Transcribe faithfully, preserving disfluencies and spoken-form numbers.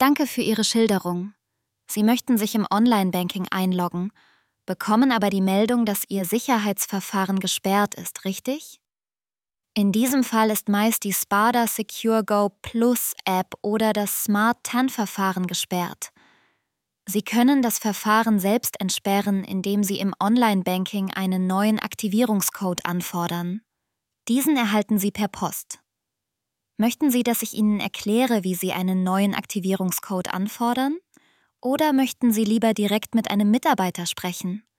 Danke für Ihre Schilderung. Sie möchten sich im Online-Banking einloggen, bekommen aber die Meldung, dass Ihr Sicherheitsverfahren gesperrt ist, richtig? In diesem Fall ist meist die Spada Secure Go Plus App oder das Smart zehn Verfahren gesperrt. Sie können das Verfahren selbst entsperren, indem Sie im Online-Banking einen neuen Aktivierungscode anfordern. Diesen erhalten Sie per Post. Möchten Sie, dass ich Ihnen erkläre, wie Sie einen neuen Aktivierungscode anfordern? Oder möchten Sie lieber direkt mit einem Mitarbeiter sprechen?